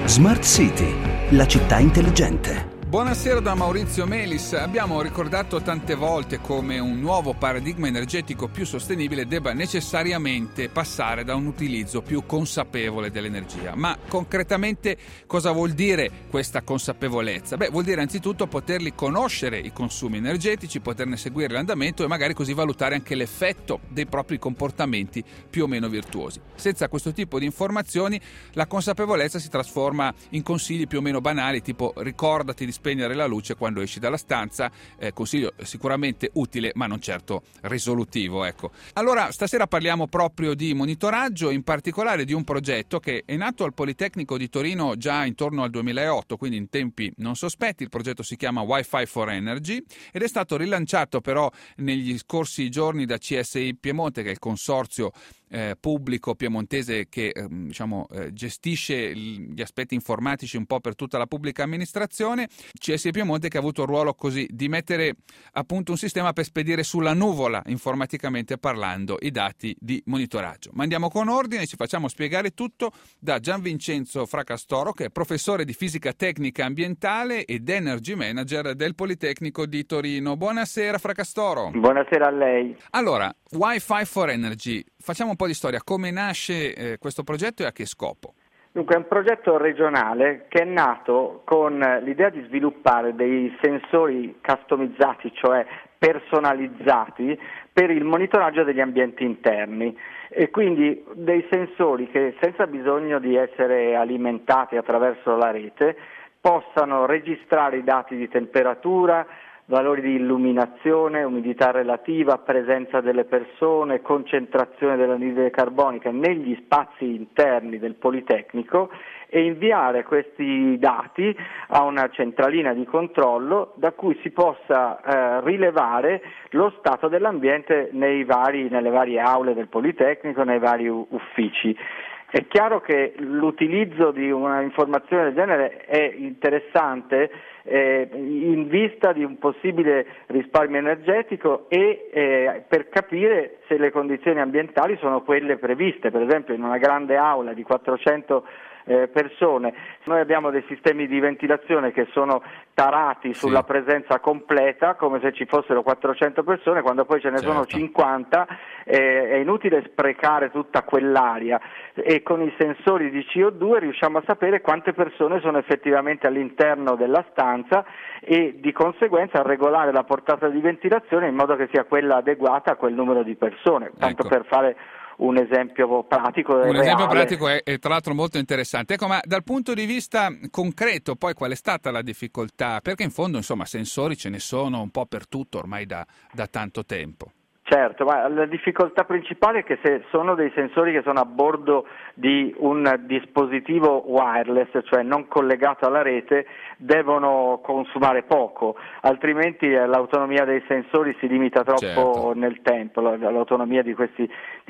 Smart City, la città intelligente. Buonasera da Maurizio Melis. Abbiamo ricordato tante volte come un nuovo paradigma energetico più sostenibile debba necessariamente passare da un utilizzo più consapevole dell'energia. Ma concretamente cosa vuol dire questa consapevolezza? Vuol dire anzitutto poterli conoscere i consumi energetici, poterne seguire l'andamento e magari così valutare anche l'effetto dei propri comportamenti più o meno virtuosi. Senza questo tipo di informazioni la consapevolezza si trasforma in consigli più o meno banali, tipo ricordati di spegnere la luce quando esci dalla stanza, consiglio sicuramente utile ma non certo risolutivo, ecco. Allora stasera parliamo proprio di monitoraggio, in particolare di un progetto che è nato al Politecnico di Torino già intorno al 2008, quindi in tempi non sospetti. Il progetto si chiama Wi-Fi for Energy ed è stato rilanciato però negli scorsi giorni da CSI Piemonte, che è il consorzio pubblico piemontese che gestisce gli aspetti informatici un po' per tutta la pubblica amministrazione. CSI Piemonte che ha avuto il ruolo così di mettere appunto un sistema per spedire sulla nuvola, informaticamente parlando, i dati di monitoraggio. Ma andiamo con ordine, ci facciamo spiegare tutto da Gianvincenzo Fracastoro, che è professore di fisica tecnica ambientale ed energy manager del Politecnico di Torino. Buonasera Fracastoro. Buonasera a lei. Allora, Wi-Fi for Energy, facciamo un po' di storia. Come nasce questo progetto e a che scopo? Dunque è un progetto regionale che è nato con l'idea di sviluppare dei sensori customizzati, cioè personalizzati, per il monitoraggio degli ambienti interni, e quindi dei sensori che senza bisogno di essere alimentati attraverso la rete possano registrare i dati di temperatura, valori di illuminazione, umidità relativa, presenza delle persone, concentrazione dell'anidride carbonica negli spazi interni del Politecnico e inviare questi dati a una centralina di controllo da cui si possa rilevare lo stato dell'ambiente nelle varie aule del Politecnico, nei vari uffici. È chiaro che l'utilizzo di una informazione del genere è interessante in vista di un possibile risparmio energetico e per capire se le condizioni ambientali sono quelle previste. Per esempio in una grande aula di 400 persone, noi abbiamo dei sistemi di ventilazione che sono tarati sulla presenza completa, come se ci fossero 400 persone, quando poi ce ne sono 50 è inutile sprecare tutta quell'aria, e con i sensori di CO2 riusciamo a sapere quante persone sono effettivamente all'interno della stanza e di conseguenza a regolare la portata di ventilazione in modo che sia quella adeguata a quel numero di persone, tanto per fare un esempio pratico. Un esempio pratico è tra l'altro molto interessante. Ecco, ma dal punto di vista concreto poi qual è stata la difficoltà? Perché in fondo sensori ce ne sono un po' per tutto ormai da tanto tempo. Certo, ma la difficoltà principale è che se sono dei sensori che sono a bordo di un dispositivo wireless, cioè non collegato alla rete, devono consumare poco, altrimenti l'autonomia dei sensori si limita troppo nel tempo, l'autonomia di questi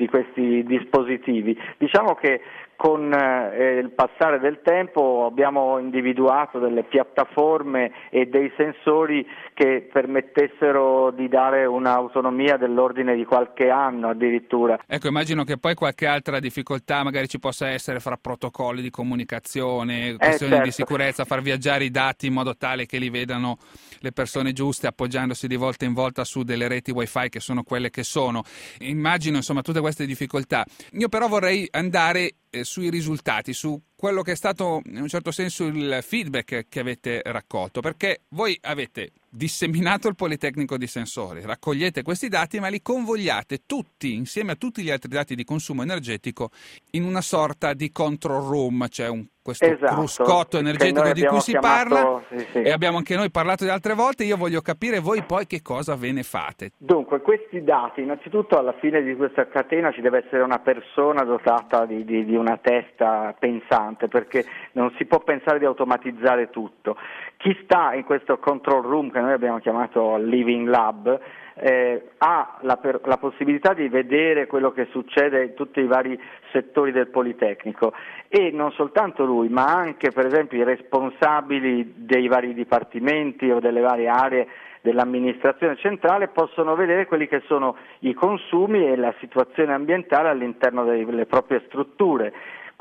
dispositivi. Diciamo che con il passare del tempo abbiamo individuato delle piattaforme e dei sensori che permettessero di dare un'autonomia dell'ordine di qualche anno addirittura. Ecco, immagino che poi qualche altra difficoltà magari ci possa essere fra protocolli di comunicazione, questioni di sicurezza, far viaggiare i dati in modo tale che li vedano le persone giuste, appoggiandosi di volta in volta su delle reti wifi che sono quelle che sono. Immagino tutte queste difficoltà. Io però vorrei andare sui risultati, su quello che è stato in un certo senso il feedback che avete raccolto, perché voi avete disseminato il Politecnico di sensori, raccogliete questi dati ma li convogliate tutti insieme a tutti gli altri dati di consumo energetico in una sorta di control room, cioè questo cruscotto energetico di cui si parla e abbiamo anche noi parlato di altre volte. Io voglio capire voi poi che cosa ve ne fate. Dunque, questi dati, innanzitutto alla fine di questa catena ci deve essere una persona dotata di una testa pensante, perché non si può pensare di automatizzare tutto. Chi sta in questo control room, che noi abbiamo chiamato Living Lab, ha la possibilità di vedere quello che succede in tutti i vari settori del Politecnico, e non soltanto lui, ma anche per esempio i responsabili dei vari dipartimenti o delle varie aree dell'amministrazione centrale possono vedere quelli che sono i consumi e la situazione ambientale all'interno delle proprie strutture. Questo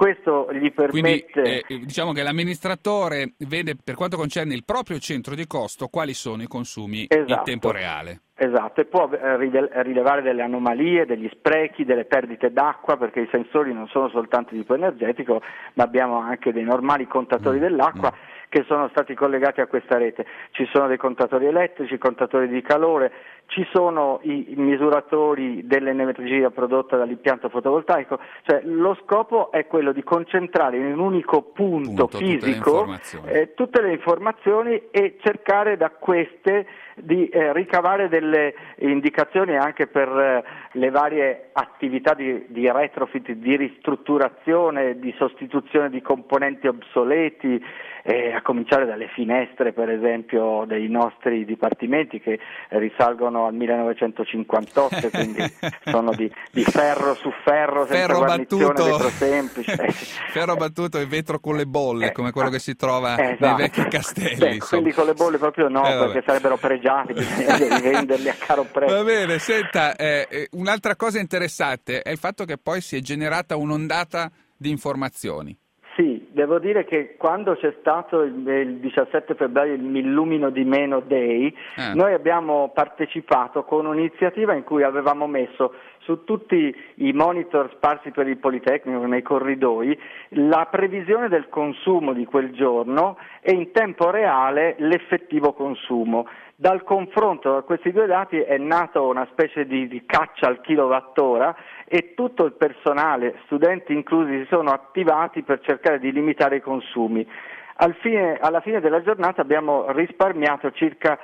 questo gli permette... Quindi diciamo che l'amministratore vede, per quanto concerne il proprio centro di costo, quali sono i consumi in tempo reale. Esatto, e può rilevare delle anomalie, degli sprechi, delle perdite d'acqua, perché i sensori non sono soltanto di tipo energetico, ma abbiamo anche dei normali contatori dell'acqua che sono stati collegati a questa rete. Ci sono dei contatori elettrici, contatori di calore, ci sono i misuratori dell'energia prodotta dall'impianto fotovoltaico, cioè lo scopo è quello di concentrare in un unico punto fisico tutte le informazioni e cercare da queste di ricavare delle indicazioni anche per le varie attività di retrofit, di ristrutturazione, di sostituzione di componenti obsoleti, a cominciare dalle finestre per esempio dei nostri dipartimenti che risalgono al 1958, quindi sono di ferro su ferro, senza guarnizione, vetro semplice. Ferro battuto e vetro con le bolle, come quello che si trova nei vecchi castelli. Quelli con le bolle proprio no, perché sarebbero pregiati, bisogna venderli a caro prezzo. Va bene, senta, un'altra cosa interessante è il fatto che poi si è generata un'ondata di informazioni. Sì, devo dire che quando c'è stato il 17 febbraio il Mi Illumino di Meno Day, noi abbiamo partecipato con un'iniziativa in cui avevamo messo su tutti i monitor sparsi per il Politecnico, nei corridoi, la previsione del consumo di quel giorno e in tempo reale l'effettivo consumo. Dal confronto tra questi due dati è nata una specie di caccia al kilowattora e tutto il personale, studenti inclusi, si sono attivati per cercare di limitare i consumi. Alla fine della giornata abbiamo risparmiato circa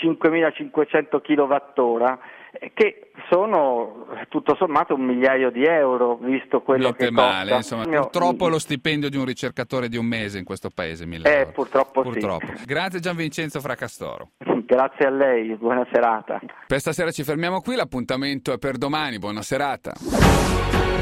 5.500 kilowattora, che sono tutto sommato 1 migliaio di euro, visto quello niente che male, costa. Insomma, purtroppo è lo stipendio di un ricercatore di un mese in questo paese, 1.000 euro. Purtroppo sì. Grazie Gianvincenzo Fracastoro. Grazie a lei, buona serata. Per stasera ci fermiamo qui, l'appuntamento è per domani, buona serata.